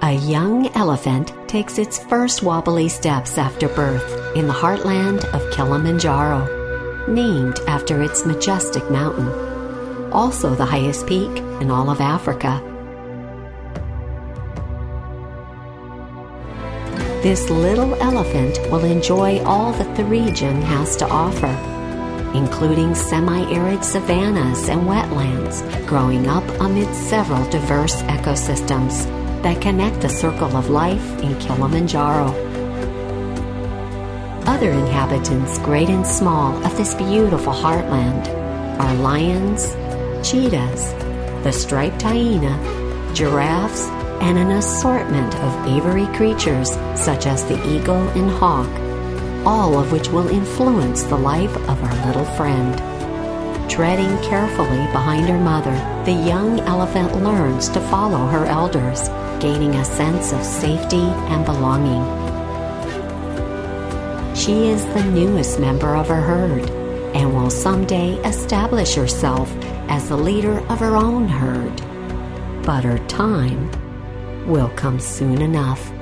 A young elephant takes its first wobbly steps after birth in the heartland of Kilimanjaro, named after its majestic mountain, also the highest peak in all of Africa. This little elephant will enjoy all that the region has to offer, including semi-arid savannas and wetlands, growing up amid several diverse ecosystems that connect the circle of life in Kilimanjaro. Other inhabitants, great and small, of this beautiful heartland are lions, cheetahs, the striped hyena, giraffes, and an assortment of aviary creatures such as the eagle and hawk, all of which will influence the life of our little friend. Treading carefully behind her mother, the young elephant learns to follow her elders, gaining a sense of safety and belonging. She is the newest member of her herd and will someday establish herself as the leader of her own herd. But her time will come soon enough.